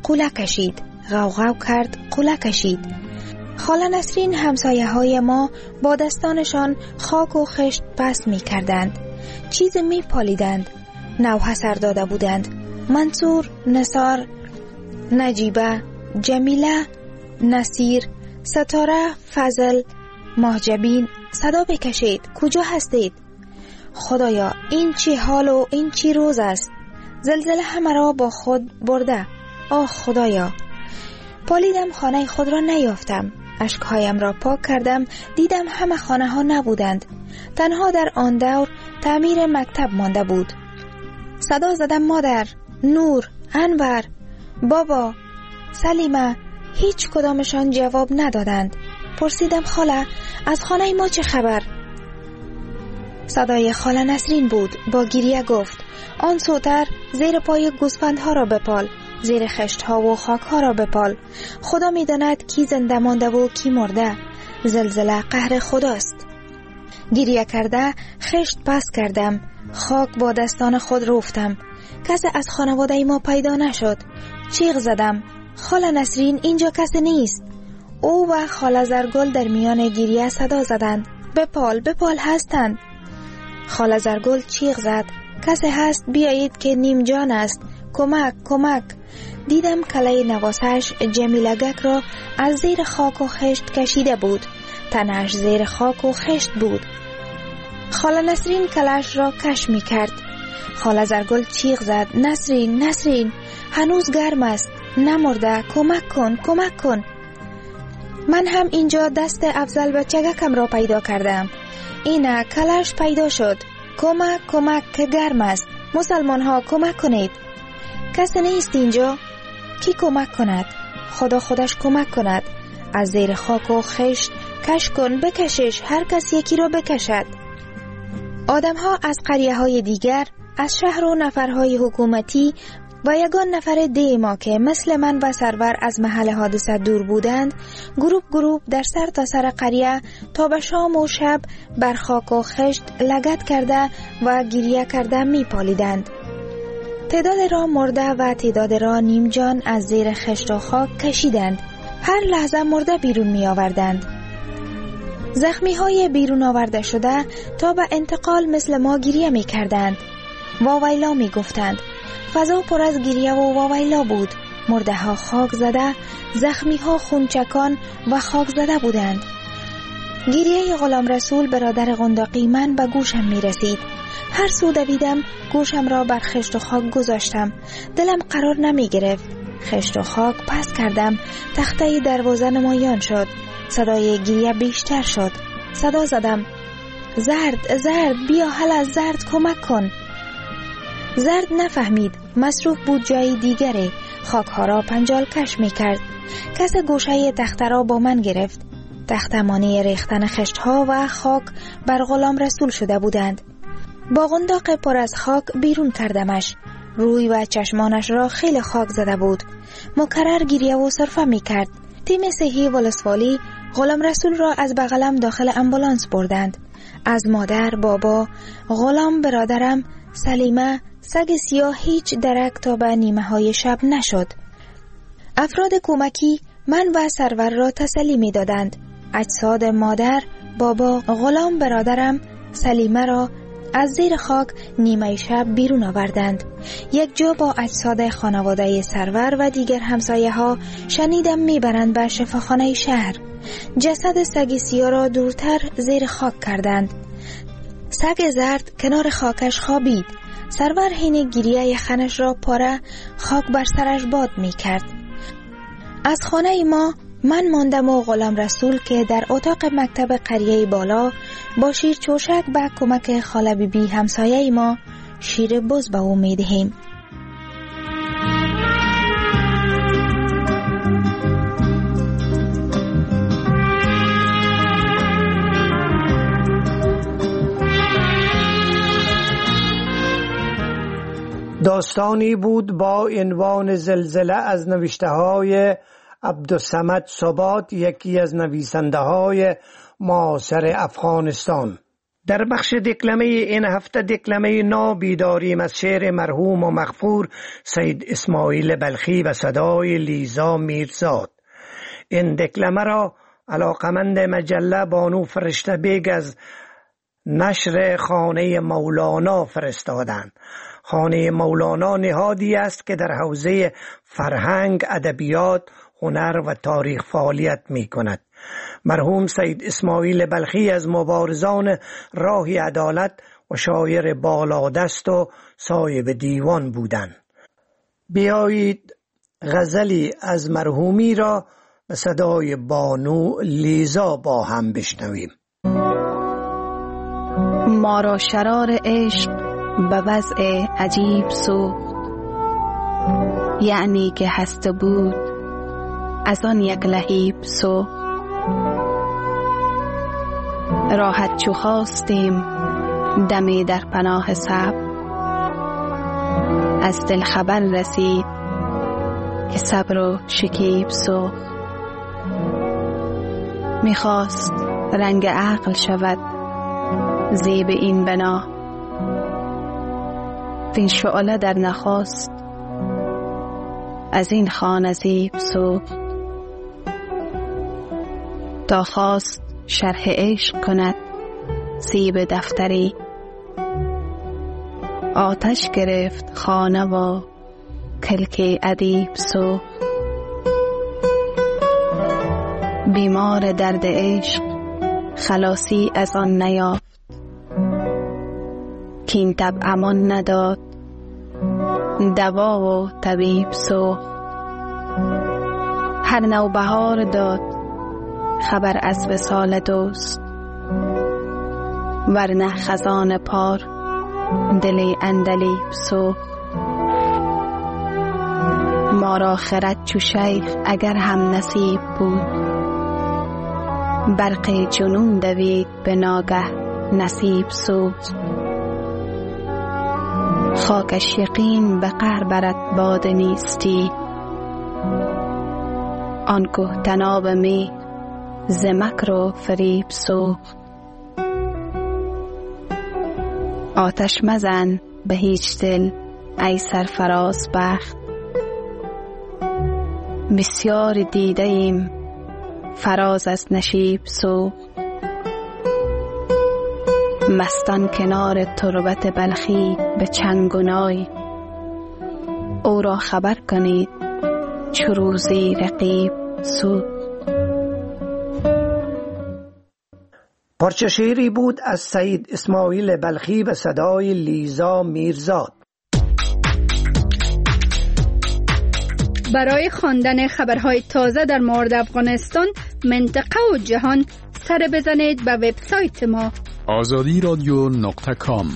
قوله کشید، غوغو کرد، قوله کشید. خاله نسرین همسایه های ما با دستانشان خاک و خشت پس می کردند. چیز می پالیدند. نوحه سر داده بودند. منصور، نثار، نجیبه، جمیله، نصیر، ستاره، فضل، محجبین صدا بکشید. کجا هستید؟ خدایا این چی حال و این چی روز است؟ زلزله همه را با خود برده. آه خدایا. پالیدم، خانه خود را نیافتم. اشکهایم را پاک کردم، دیدم همه خانه ها نبودند. تنها در آن دور تعمیر مکتب مانده بود. صدا زدم مادر، نور، انور، بابا، سلیمه. هیچ کدامشان جواب ندادند. پرسیدم خاله از خانه ما چه خبر؟ صدای خاله نسرین بود. با گریه گفت آن سوتر زیر پای گوسفندها را بپال، زیر خشتها و خاکها را بپال. خدا می داند کی زنده مانده و کی مرده. زلزله قهر خداست. گریه کرده خشت پس کردم، خاک با دستان خود روفتم. کسی از خانواده ما پیدا نشد. چیغ زدم خاله نسرین اینجا کسی نیست. او و خاله زرگل در میان گریه صدا زدند بپال بپال هستند. خاله زرگل چیغ زد کسی هست بیایید که نیم جان است، کمک کمک. دیدم کله نواسش جمیلگک را از زیر خاک و خشت کشیده بود. تنش زیر خاک و خشت بود. خاله نسرین کلش را کش می کرد. خاله زرگل چیغ زد نسرین نسرین هنوز گرم است، نمرده، کمک کن کمک کن. من هم اینجا دست افضل بچگکم را پیدا کردم. اینه کلش پیدا شد. کمک کمک که گرم است. مسلمان ها کمک کنید. کسی نیست اینجا؟ کی کمک کند؟ خدا خودش کمک کند. از زیر خاک و خشت کش کن، بکشش، هر کس یکی را بکشد. آدم ها از قریه های دیگر، از شهر و نفرهای حکومتی و یگان نفر دی ما که مثل من و سرور از محل حادثه دور بودند، گروپ در سر تا سر قریه تا به شام و شب بر خاک و خشت لگد کرده و گریه کرده می پالیدند. تعداد را مرده و تعداد را نیم جان از زیر خشت و خاک کشیدند. هر لحظه مرده بیرون می آوردند. زخمی های بیرون آورده شده تا به انتقال مثل ما گریه می کردند. واویلا می گفتند. فضا پر از گریه و واویلا بود. مرده ها خاک زده، زخمی ها خونچکان و خاک زده بودند. گریه غلام رسول برادر قنداقی من به گوشم می رسید. هر سو دویدم گوشم را بر خشت و خاک گذاشتم. دلم قرار نمی گرفت. خشت و خاک پس کردم. تخته دروازه نمایان شد. صدای گریه بیشتر شد. صدا زدم زرد بیا هلا زرد کمک کن. زرد نفهمید. مصروف بود جای دیگره. خاک ها را پنجال کش می کرد. کس گوشه تخته را با من گرفت. تخته مانع ریختن خشت ها و خاک بر غلام رسول شده بودند. با قنداق پر از خاک بیرون کردمش. روی و چشمانش را خیلی خاک زده بود. مکرر گریه و صرفه می کرد. تیم صحی ولسوالی غلام رسول را از بغلم داخل امبولانس بردند. از مادر، بابا، غلام برادرم، سلیمه، سگ سیاه هیچ درک تا به نیمه های شب نشد. افراد کمکی من و سرور را تسلی می دادند. اجساد مادر، بابا، غلام برادرم، سلیمه را از زیر خاک نیمه شب بیرون آوردند. یک جا با اجساد خانواده سرور و دیگر همسایه ها شنیدم میبرند به شفاخانه شهر. جسد سگ سیاه را دورتر زیر خاک کردند. سگ زرد کنار خاکش خوابید. سرور حین گریه خنش را پاره خاک بر سرش باد می کرد. از خانه ما من ماندم و غلام رسول که در اتاق مکتب قریه بالا با شیر چوشک به کمک خاله بیبی همسایه ما شیر بز به او می دهیم. داستانی بود با عنوان زلزله از نوشته های عبدالصمد ثبات، یکی از نویسنده های معاصر افغانستان. در بخش دکلمه این هفته دکلمه نابی داریم از شعر مرحوم و مغفور سید اسماعیل بلخی و صدای لیزا میرزاد. این دکلمه را علاقمند مجله بانو فرشته بیگ از نشر خانه مولانا فرستادند. خانه مولانا نهادی است که در حوزه فرهنگ، ادبیات، هنر و تاریخ فعالیت می کند. مرحوم سید اسماعیل بلخی از مبارزان راه عدالت و شاعر بالادست و صاحب دیوان بودند. بیایید غزلی از مرحومی را به صدای بانو لیزا با هم بشنویم. ما را شرار عشق به وضع عجیب سوخت، یعنی که هسته بود از آن یک لهیب سوخت. راحت چو خواستیم دمی در پناه صبر، از دل خبر رسید که صبر و شکیب سوخت. میخواست رنگ عقل شود زیب این بنا، وین شعله در نخواست از این خانه زیب سوخت. تا خواست شرح عشق کند زیب دفتری، آتش گرفت خانه و کلک ادیب سوخت. بیمار درد عشق خلاصی از آن نیافت، کین تب امان نداد دوا و طبیب سوخت. هر نوبهار داد خبر از وصال دوست، ورنه خزان پار دل عندلیب سوخت. ما را خرد چو شیخ اگر هم نصیب بود، برق جنون دوید به ناگه نصیب سوخت. خاکش یقین به قهر برد باد نیستی، آن که تناب می ز مکر و فریب سوخت. آتش مزن به هیچ دل ای سرفراز بخت، بسیار دیده ایم فراز از نشیب سوخت. مستان کنار تربت بلخی به چنگ و نای، او را خبر کنید چو روزی رقیب سوخت. پارچه شعری بود از سید اسماعیل بلخی به صدای لیزا میرزاد. برای خواندن خبرهای تازه در مورد افغانستان، منطقه و جهان سر بزنید به وبسایت ما azadiradyo.com.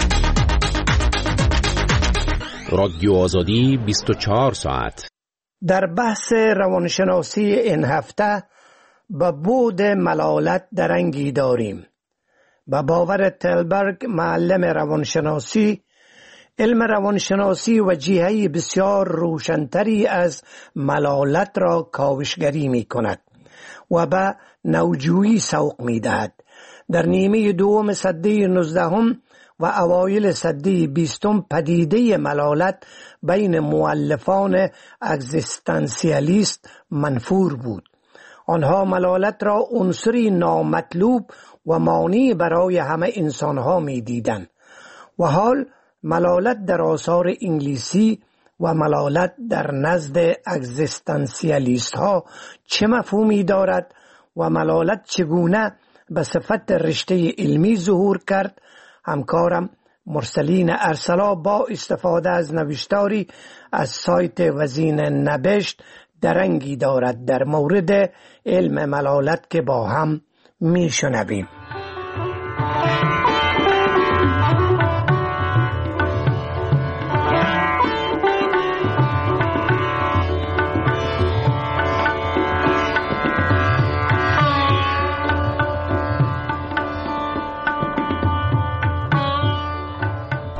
رادیو آزادی 24 ساعت. در بحث روانشناسی این هفته به بود ملالت درنگی داریم. به باور تلبرگ معلم روانشناسی، علم روانشناسی وجیهه بسیار روشنتری از ملالت را کاوشگری می کند و به نوجویی سوق می دهد. در نیمه دوم سده 19 و اوایل سده 20 پدیده ملالت بین مؤلفان اگزیستانسیالیست منفور بود. آنها ملالت را عنصری نامطلوب و مانع برای همه انسانها می دیدند و حال ملالت در آثار انگلیسی و ملالت در نزد اگزیستانسیالیست ها چه مفهومی دارد و ملالت چگونه به صفت رشته علمی ظهور کرد، همکارم مرسلین ارسلا با استفاده از نوشتاری از سایت وزین نبشت درنگی دارد در مورد علم ملالت که با هم می شنویم.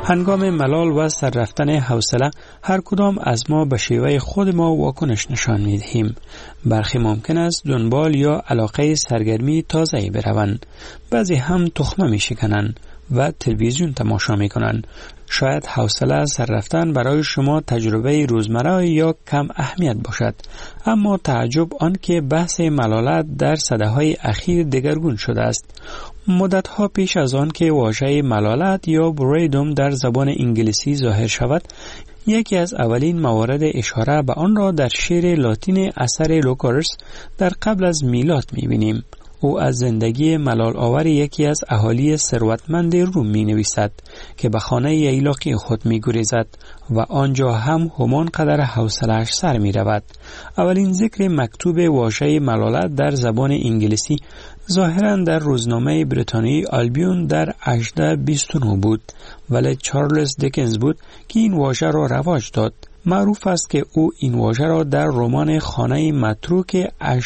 هنگام ملال و سر رفتن حوصله هر کدام از ما به شیوه خود ما واکنش نشان می‌دهیم. برخی ممکن است دنبال یا علاقه سرگرمی تازه‌ای بروند. بعضی هم تخمه می‌شکنند و تلویزیون تماشا می‌کنند. شاید حوصله سر رفتن برای شما تجربه روزمره یا کم اهمیت باشد، اما تعجب آن که بحث ملالت در سده‌های اخیر دگرگون شده است. مدت‌ها پیش از آن که واژه ملالت یا بریدوم در زبان انگلیسی ظاهر شود، یکی از اولین موارد اشاره به آن را در شعر لاتین اثر لوکارس در قبل از میلاد می‌بینیم. او از زندگی ملال آور یکی از اهالی ثروتمند روم می نویسد که به خانه ییلاقی خود می گریزد و آنجا هم همان قدر حوصله‌اش سر می رود. اولین ذکر مکتوب واژه ملالت در زبان انگلیسی ظاهراً در روزنامه بریتانیایی آلبیون در 1829 بود، ولی چارلز دیکنز بود که این واژه را رواج داد. معروف است که او این واژه را در رمان خانه متروک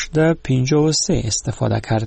1853 استفاده کرد.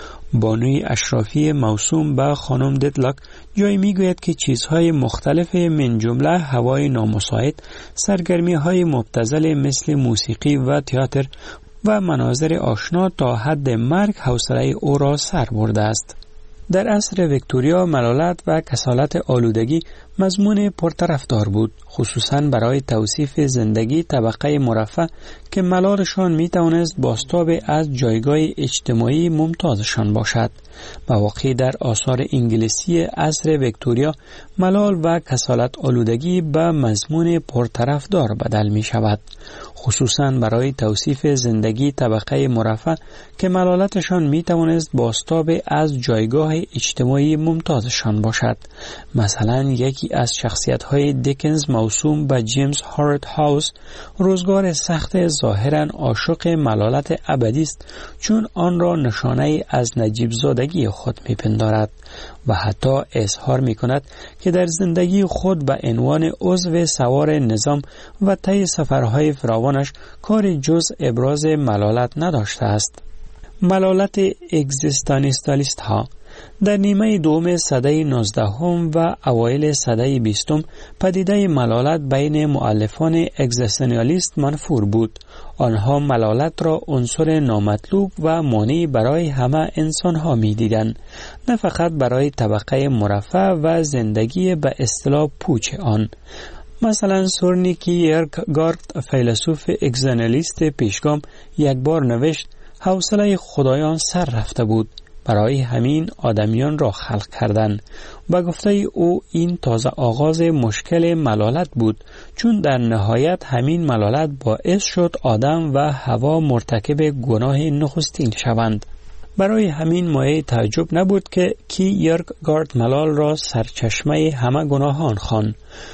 بانوی اشرافی موسوم به خانم دیتلاک جای میگوید که چیزهای مختلف من جمله هوای نامساعد، سرگرمی‌های مبتذل مثل موسیقی و تئاتر و مناظر آشنا تا حد مرگ حوصله او را سر برده است. در عصر ویکتوریا ملالت و کسالت آلودگی مضمون پرطرفدار بود، خصوصاً برای توصیف زندگی طبقه مرفه که ملالشان می توانست بازتاب از جایگاه اجتماعی ممتازشان باشد. مواقعی در آثار انگلیسی عصر ویکتوریا ملال و کسالت آلودگی به مضمون پرطرفدار بدل می شود، خصوصاً برای توصیف زندگی طبقه مرفه که ملالتشان می توانست بازتاب از جایگاه اجتماعی ممتازشان باشد. مثلا یکی از شخصیت‌های دیکنز موسوم به جیمز هارت هاوس روزگار سخت ظاهراً عاشق ملالت ابدی است، چون آن را نشانه از نجیب زادگی خود می‌پندارد و حتی اظهار می‌کند که در زندگی خود به عنوان عضو سوار نظام و طی سفرهای فراوانش کار جز ابراز ملالت نداشته است. ملالت اگزیستانسیالیست ها در نیمه دوم سده 19 و اوایل سده 20 پدیده ملالت بین مؤلفان اگزیستانسیالیست منفور بود. آنها ملالت را عنصر نامطلوب و مانعی برای همه انسانها می دیدند، نه فقط برای طبقه مرفه و زندگی به اصطلاح پوچ آن. مثلا سورن کیرکگارد فیلسوف اگزیستانسیالیست پیشگام یک بار نوشت حوصله خدایان سر رفته بود، برای همین آدمیان را خلق کردند. با گفته او این تازه آغاز مشکل ملالت بود، چون در نهایت همین ملالت باعث شد آدم و حوا مرتکب گناه نخستین شوند. برای همین مایه تعجب نبود که کیرکگارد ملال را سرچشمه همه گناهان خواند.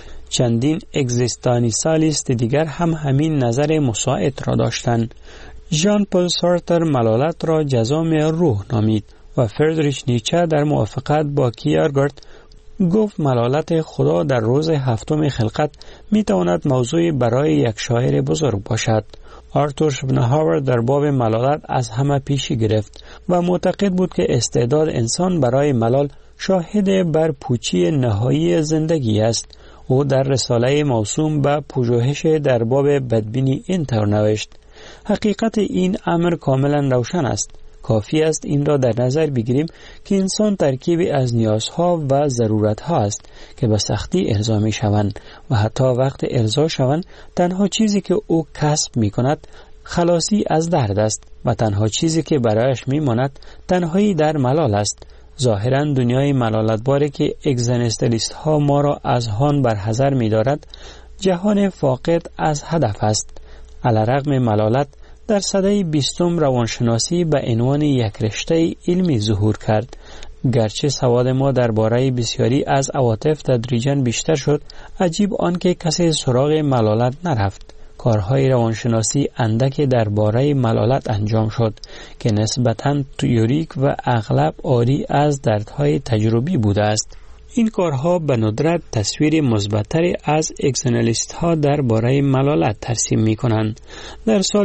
چندین اگزیستانسیالیست دیگر هم همین نظر مساعد را داشتند. ژان پل سارتر ملالت را جزام روح نامید و فردریش نیچه در موافقت با کیرکگارد گفت ملالت خدا در روز هفتم خلقت می تواند موضوعی برای یک شاعر بزرگ باشد. آرتور شوپنهاور در باب ملالت از همه پیشی گرفت و معتقد بود که استعداد انسان برای ملال شاهد بر پوچی نهایی زندگی است. او در رساله موسوم به پژوهش در باب بدبینی اینطور نوشت: حقیقت این امر کاملا روشن است. کافی است این را در نظر بگیریم که انسان ترکیبی از نیازها و ضرورتها است که به سختی ارضا می شوند و حتی وقت ارضا شوند تنها چیزی که او کسب می کند خلاصی از درد است و تنها چیزی که برایش می ماند تنهایی در ملال است. ظاهراً دنیای ملالتباری که اگزیستانسیالیست ها ما را از آن برحذر می دارد جهان فاقد از هدف است. علیرغم ملالت در سده 20 روانشناسی به عنوان یک رشته علمی ظهور کرد. گرچه سواد ما درباره بسیاری از عواطف تدریجاً بیشتر شد، عجیب آن که کسی سراغ ملالت نرفت. کارهای روانشناسی اندکی درباره ملالت انجام شد که نسبتاً تئوریک و اغلب عاری از دردهای تجربی بوده است. این کارها به ندرت تصویر مثبت‌تری از اکسنالیست ها درباره ملالت ترسیم می کنند. در سال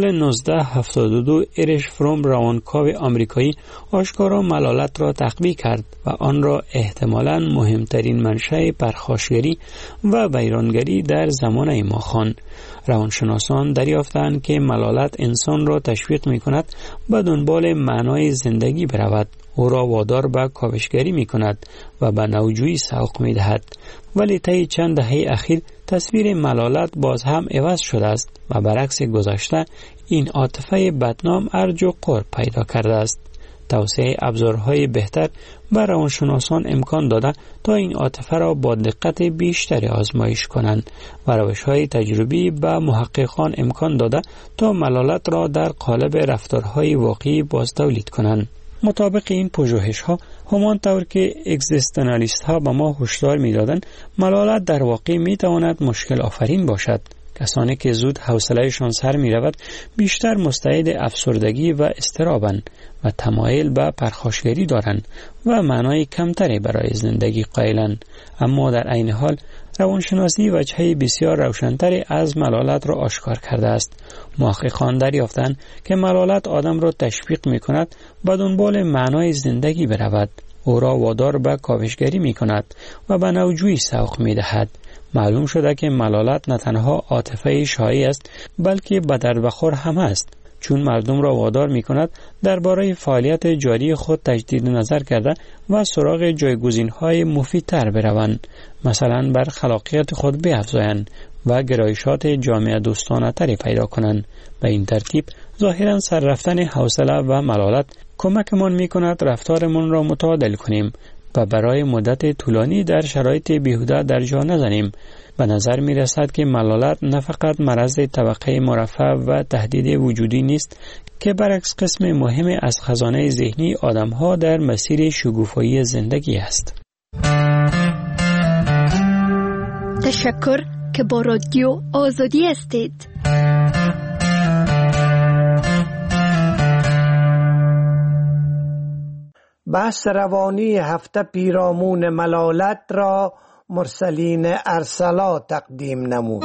1972 اریش فروم روانکاو آمریکایی آشکارا ملالت را تقویه کرد و آن را احتمالاً مهمترین منشأ پرخاشگری و ویرانگری در زمانه ما خواند. روانشناسان دریافتند که ملالت انسان را تشویق می کند به دنبال معنای زندگی برود، او را وادار به کاوشگری می کند و به نوجویی سوق می دهد. ولی طی چند دهه اخیر تصویر ملالت باز هم عوض شده است و برعکس گذشته این عاطفه بدنام ارج و قرب پیدا کرده است. توسعه ابزارهای بهتر به روانشناسان امکان داده تا این عاطفه را با دقت بیشتری آزمایش کنند و روش‌های تجربی به محققان امکان داده تا ملالت را در قالب رفتارهای واقعی باز تولید کنند. مطابق این پژوهش‌ها همانطور که اگزیستانالیست ها به ما هشدار می‌دادند ملالت در واقع می‌تواند مشکل آفرین باشد. کسانی که زود حوصله‌شان سر می‌رود بیشتر مستعد افسردگی و اضطرابند و تمایل به پرخاشگری دارند و معنای کمتری برای زندگی قائلند. اما در عین حال روانشناسی وجهه بسیار روشن‌تری از ملالت را آشکار کرده است. محققان دریافتند که ملالت آدم را تشویق می‌کند به دنبال معنای زندگی برود، او را وادار به کاوشگری می‌کند و به نوجویی سوق می‌دهد. معلوم شده که ملالت نه تنها عاطفه شایع است بلکه به درد بخور هم است، چون مردم را وادار می‌کند درباره فعالیت جاری خود تجدید نظر کرده و سراغ جایگزین‌های مفیدتر بروند، مثلا بر خلاقیت خود بیفزایند و گرایشات جامعه دوستانه تری پیدا کنند. به این ترتیب ظاهراً سر رفتن حوصله و ملالت کمکمان می‌کند رفتارمان را متعادل کنیم و برای مدت طولانی در شرایط بیهوده در جا نزنیم. به نظر می رسد که ملالت نه فقط مرض طبقه مرفه و تهدید وجودی نیست که برعکس قسم مهم از خزانه ذهنی آدم‌ها در مسیر شگوفایی زندگی است. تشکر که با رادیو آزادی هستید. بحث روانی هفته پیرامون ملالت را مرسلین ارسلا تقدیم نمود.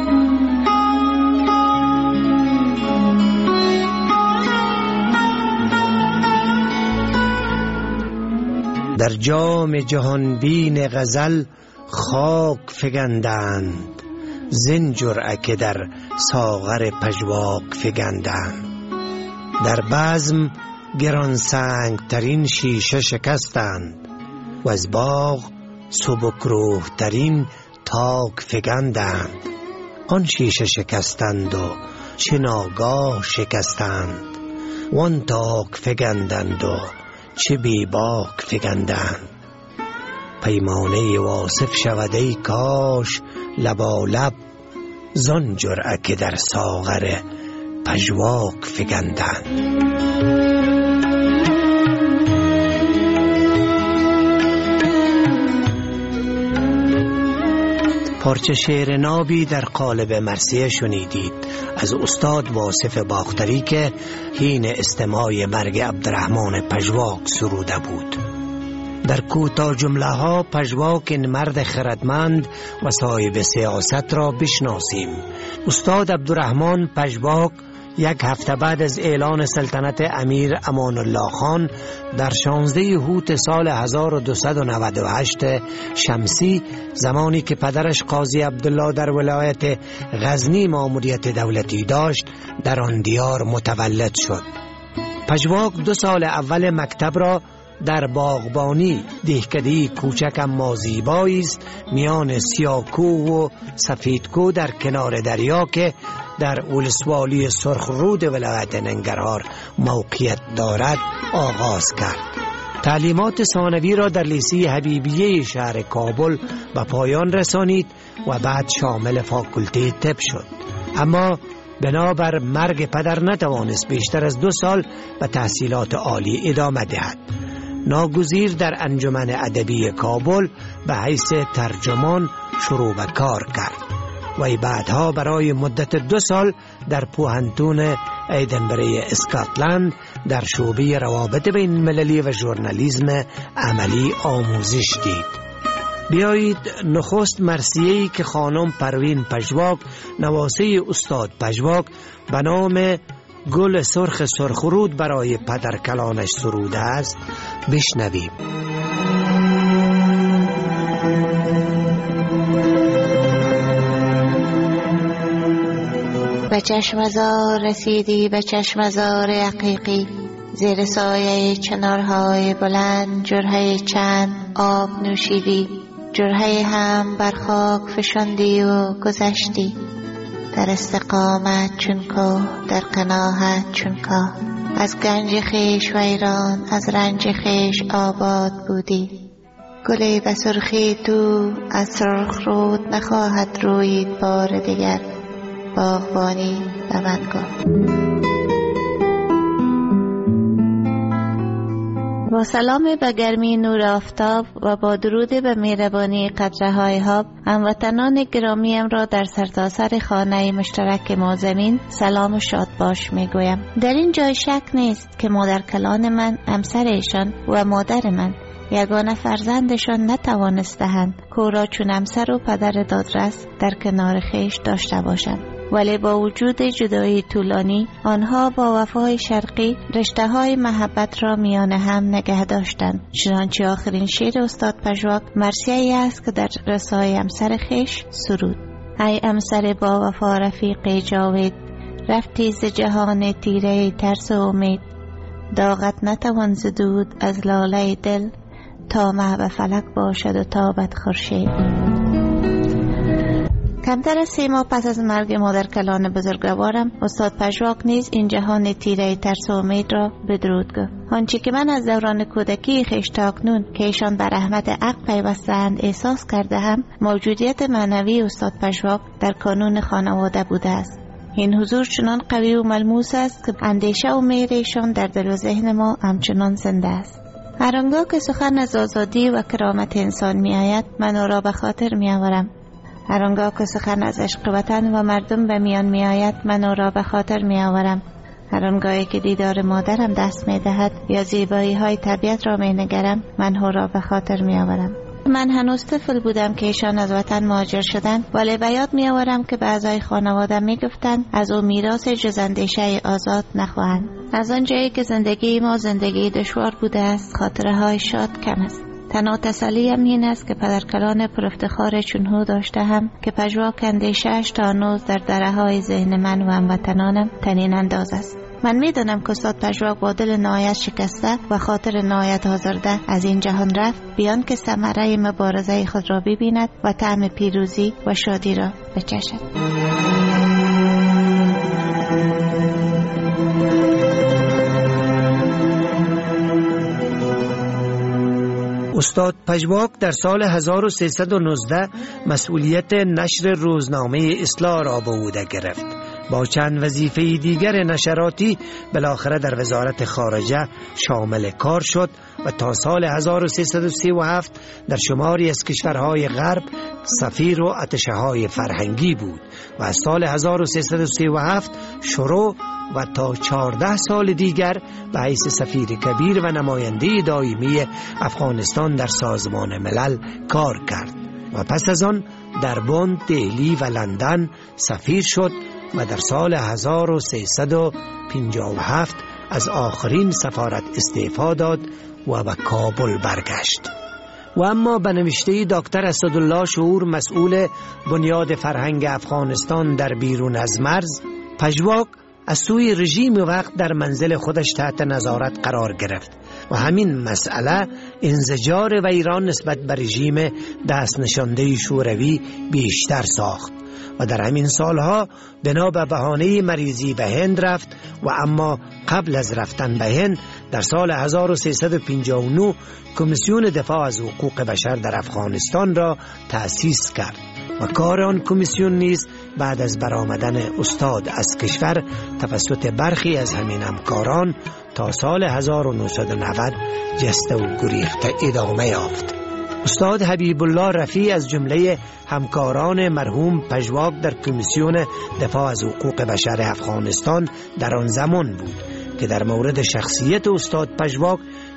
در جام جهانبین غزل خاک فگندند، زین جرعه که در ساغر پژواک فگندند. در بزم گران سنگ ترین شیشه شکستند و از باغ سبکروح ترین تاک فگندند. آن شیشه شکستند و چه ناگاه شکستند، وان تاک فگندند و چه بی باک فگندند. پیمانه واصف شود ای کاش لبالب، زان جرعه که در ساغر پژواک فگندند. پارچه شعر نابی در قالب مرثیه شنیدید از استاد واصف باختری که حین استماع مرگ عبدالرحمن پژواک سروده بود. در کوتاه جمله ها پژواک این مرد خردمند و صاحب سیاست را بشناسیم. استاد عبدالرحمن پژواک یک هفته بعد از اعلان سلطنت امیر امان الله خان در 16 هوت سال 1298 شمسی، زمانی که پدرش قاضی عبدالله در ولایت غزنی مأموریت دولتی داشت، در آن دیار متولد شد. پژواک 2 سال اول مکتب را در باغبانی، دهکده‌ای کوچک اما زیبایی است میان سیاکو و سفیدکو در کنار دریا که در ولسوالی سرخرود ولایت ننگرهار موقعیت دارد آغاز کرد. تعلیمات ثانوی را در لیسه حبیبیه شهر کابل به پایان رسانید و بعد شامل فاکولته طب شد. اما بنابر مرگ پدر نتوانست بیشتر از 2 سال به تحصیلات عالی ادامه دهد. ناگزیر در انجمن ادبی کابل به حیث ترجمان شروع به کار کرد و بعدها برای مدت 2 سال در پوهنتون ایدنبره اسکاتلند در شعبه روابط بین المللی و ژورنالیسم عملی آموزش دید. بیایید نخست مرثیه‌ای که خانم پروین پژواک نواسه استاد پژواک به نام گل سرخ سرخرود برای پدر کلانش سروده است بشنویم. به چشمزار رسیدی، به چشمزار عقیقی، زیر سایه چنارهای بلند جرعه چند آب نوشیدی، جرعه هم بر خاک فشاندی و گذشتی. در استقامت چون کوه، در قناعت چون کاه، از گنج خویش ویران، از رنج خویش آباد بودی. گلی به سرخی تو از سرخ رود نخواهد روید بار دیگر، باغبانی به من گفت. با سلام به گرمی نور آفتاب و با درود به مهربانی قطره های آب، هموطنان گرامیم را در سرتاسر خانه مشترک ما زمین سلام و شاد باش می گویم. در این جای شک نیست که مادر کلان من، همسر ایشان و مادر من یگانه فرزندشان نتوانسته‌اند که را چون همسر و پدر دادرس در کنار خیش داشته باشند. ولی با وجود جدایی طولانی، آنها با وفای شرقی رشته های محبت را میان هم نگه داشتند. چنانچه آخرین شعر استاد پژواک مرثیه‌ای است که در رسای همسر خیش سرود: ای همسر با وفا رفیق جاوید، رفتی ز جهان تیره ترس و امید. داغت نتوان زدود از لاله دل، تا مه به فلک باشد و تابد خورشید. کمتر از 3 ماه پس از مرگ مادر کلان بزرگوارم، استاد پژواک نیز این جهان تیره ترس و امید را بدرود گفت. آنچه که من از دوران کودکی خویش تا اکنون که ایشان بر رحمت حق پیوسته‌اند احساس کرده هم، موجودیت معنوی استاد پژواک در کانون خانواده بوده است. این حضور چنان قوی و ملموس است که اندیشه و مهر ایشان در دل و ذهن ما همچنان زنده است. هر آنگاه که سخن از آزادی و کرامت انسان می آید، من او را به خاطر می آورم. هر آنگاه که سخن از عشق وطن و مردم به میان می آید، من او را به خاطر می آورم. هر آنگاهی که دیدار مادرم دست می دهد یا زیبایی های طبیعت را می نگرم، من او را به خاطر می آورم. من هنوز طفل بودم که ایشان از وطن مهاجر شدند، ولی به یاد می آورم که به اعضای خانواده می گفتند از او میراث جز اندیشه آزاد نخواهند. از آنجایی که زندگی ما زندگی دشوار بوده است، خاطره های شاد کم است. تنها تسلیم این است که پدرکلان پر افتخار چون داشته هم که پژواک اندیشه‌اش تا هنوز در دره های ذهن من و هموطنانم طنین انداز است. من میدانم که استاد پژواک با دل نهایت شکسته و خاطر نهایت آزرده از این جهان رفت، بیان که ثمره مبارزه خود را ببیند و طعم پیروزی و شادی را بچشد. استاد پژواک در سال 1319 مسئولیت نشر روزنامه اصلاح را به عهده گرفت. با چند وظیفه دیگر نشراتی بالاخره در وزارت خارجه شامل کار شد و تا سال 1337 در شماری از کشورهای غرب سفیر و اتشه‌های فرهنگی بود و از سال 1337 شروع و تا 14 سال دیگر به حیث سفیر کبیر و نماینده دائمی افغانستان در سازمان ملل کار کرد و پس از آن در بن، دهلی و لندن سفیر شد و در سال 1357 از آخرین سفارت استعفا داد و به کابل برگشت. و اما به نوشته دکتر اسدالله شعور، مسئول بنیاد فرهنگ افغانستان در بیرون از مرز، پژواک از سوی رژیم وقت در منزل خودش تحت نظارت قرار گرفت و همین مسئله انزجار و ایران نسبت به رژیم دست نشانده شوروی بیشتر ساخت و در همین سالها بنا به بهانه مریضی به هند رفت و اما قبل از رفتن به هند در سال 1359 کمیسیون دفاع از حقوق بشر در افغانستان را تأسیس کرد و کار آن کمیسیون نیز بعد از برآمدن استاد از کشور توسط برخی از همین همکاران تا سال 1990 جسته و گریخته ادامه یافت. استاد حبیب الله رفیع از جمله همکاران مرحوم پژواک در کمیسیون دفاع از حقوق بشر افغانستان در آن زمان بود که در مورد شخصیت استاد پژواک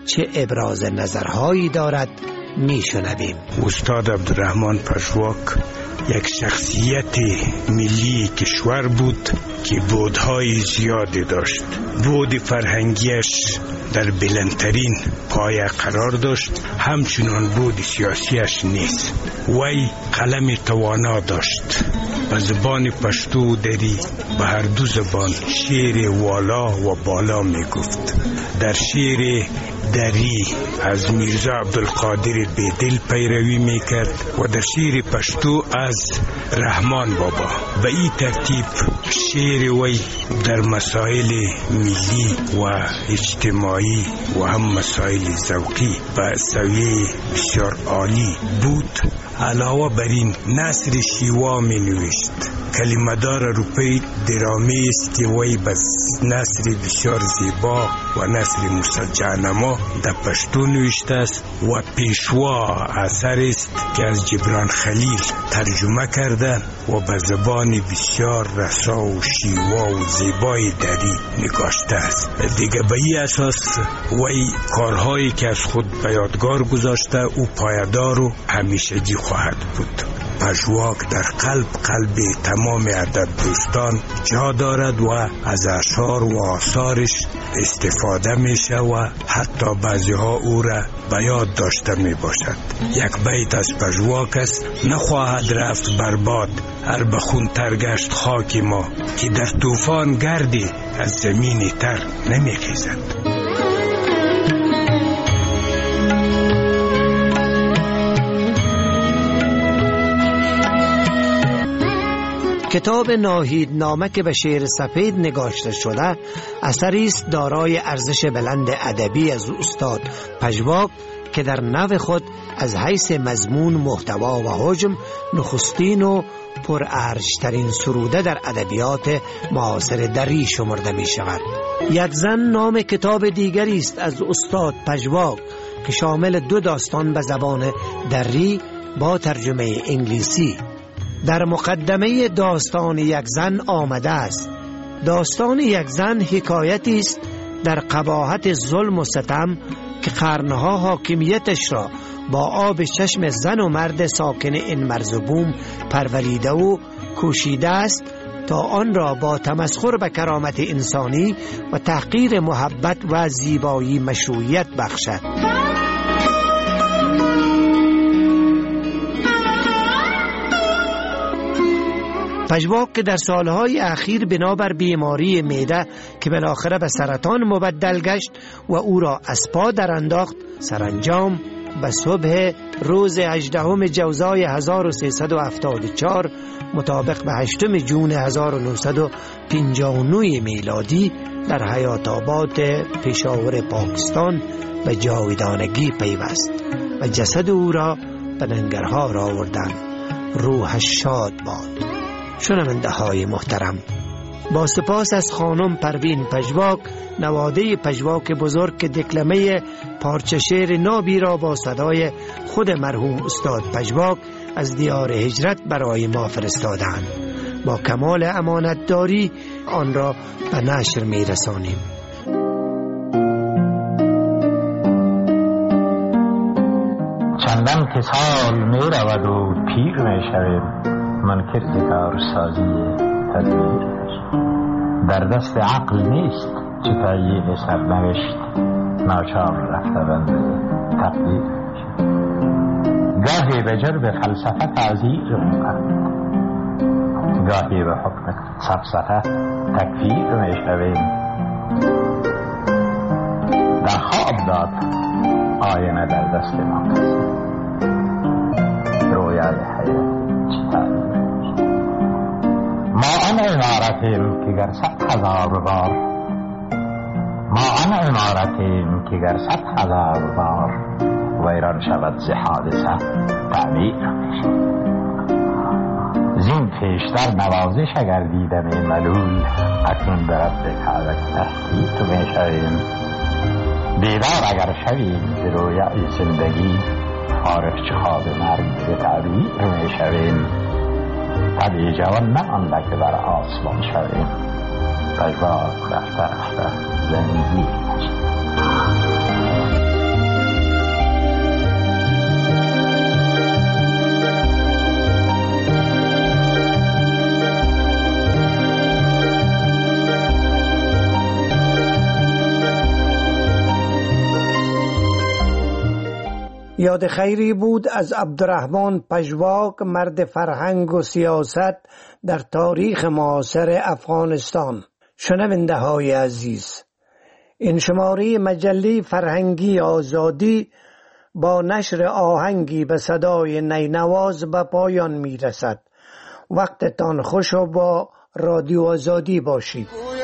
چه ابراز نظرهایی دارد میشنویم. استاد عبدالرحمن پژواک یک شخصیت ملی کشور بود که بودهای زیادی داشت. بود فرهنگیش در بلندترین پایه قرار داشت، همچنان بود سیاسیش نیست. وی قلم توانا داشت، به زبان پشتو و دری به هر دو زبان شعر والا و بالا می گفت. در شعر دری از میرزا عبدالقادر بیدل پیروی میکرد و در شعر پشتو از رحمان بابا. به این ترتیب شعر وی در مسائل ملی و اجتماعی و هم مسائل ذوقی به سویه بسیار عالی بود. علاوه بر این نثر شیوا می نوشت. کلمه‌دار اروپایی درامی است که وی به نثر بسیار زیبا و نثر مسجعنما در پشتو نوشته است و پیشوا اثر است که از جبران خلیل ترجمه کرده و به زبان بسیار رسا و شیوا و زیبای دری نگاشته است. دیگه به این اساس وی کارهایی که از خود به یادگار گذاشته او پایدار و همیشگی خواهد بود. پژواک در قلب تمام ادب دوستان جا دارد و از اشعار و آثارش استفاده میشه و حتی بعضی ها او را به یاد داشته می باشد. یک بیت از پژواک است: نخواهد رفت برباد هر بخون تر گشت خاک ما، که در طوفان گردی از زمین تر نمی خیزد. کتاب ناهیدنامه که به شعر سپید نگاشته شده اثری است دارای ارزش بلند ادبی از استاد پژواک که در نوع خود از حیث مضمون، محتوا و حجم نخستین و پرارج‌ترین سروده در ادبیات معاصر دری شمرده می شود. یک زن نام کتاب دیگری است از استاد پژواک که شامل 2 داستان به زبان دری با ترجمه انگلیسی. در مقدمه داستان یک زن آمده است: داستان یک زن حکایتی است در قباحت ظلم و ستم که قرنها حاکمیتش را با آب چشم زن و مرد ساکن این مرز و بوم پروریده و کوشیده است تا آن را با تمسخر به کرامت انسانی و تحقیر محبت و زیبایی مشروعیت بخشد. پژواک که در سالهای اخیر بنابر بیماری معده که بالاخره به سرطان مبدل گشت و او را از پا درانداخت، سرانجام به صبح روز 18 جوزای 1374 مطابق به 8 جون 1959 میلادی در حیات آباد پشاور پاکستان به جاودانگی پیوست و جسد او را به لنگرهار آوردند. روحش شاد باد. شنونده های محترم، با سپاس از خانم پروین پژواک، نواده پژواک بزرگ که دکلمه پارچه شعر نابی را با صدای خود مرحوم استاد پژواک از دیار هجرت برای ما فرستادند. با کمال امانتداری آن را به نشر می رسانیم. چندان که سال می رود و پیر می شویم، منکر ز کارسازی تدبیر در دست عقل نیست چه تعیین سرنوشت، ناچار رفته بنده تقدیر. گاهی به جرب فلسفه تعذیر می‌کند، گاهی به حکم سفسطه تکفیر می‌شویم. در خواب داد آینه در دست ما کسی، رویای حیات ما آن عمارتیم که گر 100,000 بار، ما آن عمارتیم که گر 100,000 بار ویران شود ز حادثه تعمیر میشیم. زین پیشتر نوازش اگر دیدم ملول، اکنون به رب کعبه تحقیق میشویم. بیدار اگر شویم ز رویای زندگی، فارغ چه خواب مرگ به تعبیر میشویم. طبیعی جوان نه آنده که بر آسمان شویم، پژواک رفته رفته زندگی میشیم. یاد خیری بود از عبدالرحمن پژواک، مرد فرهنگ و سیاست در تاریخ معاصر افغانستان. شنونده های عزیز، این شماره مجله فرهنگی آزادی با نشر آهنگی به صدای نینواز به پایان می رسد. وقتتان خوش و با رادیو آزادی باشید.